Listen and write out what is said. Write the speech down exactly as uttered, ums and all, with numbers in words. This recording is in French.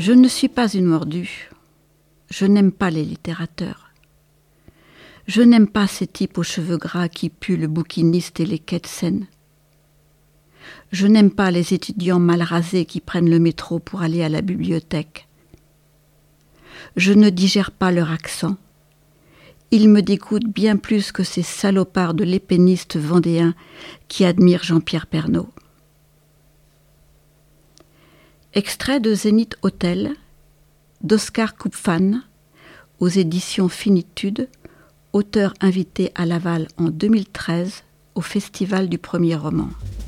Je ne suis pas une mordue. Je n'aime pas les littérateurs. Je n'aime pas ces types aux cheveux gras qui puent le bouquiniste et les quais de Seine. Je n'aime pas les étudiants mal rasés qui prennent le métro pour aller à la bibliothèque. Je ne digère pas leur accent. Ils me dégoûtent bien plus que ces salopards de l'épéniste vendéen qui admirent Jean-Pierre Pernaut. Extrait de Zénith Hotel, d'Oscar Koupfan, aux éditions Finitude, auteur invité à Laval en deux mille treize au Festival du Premier Roman.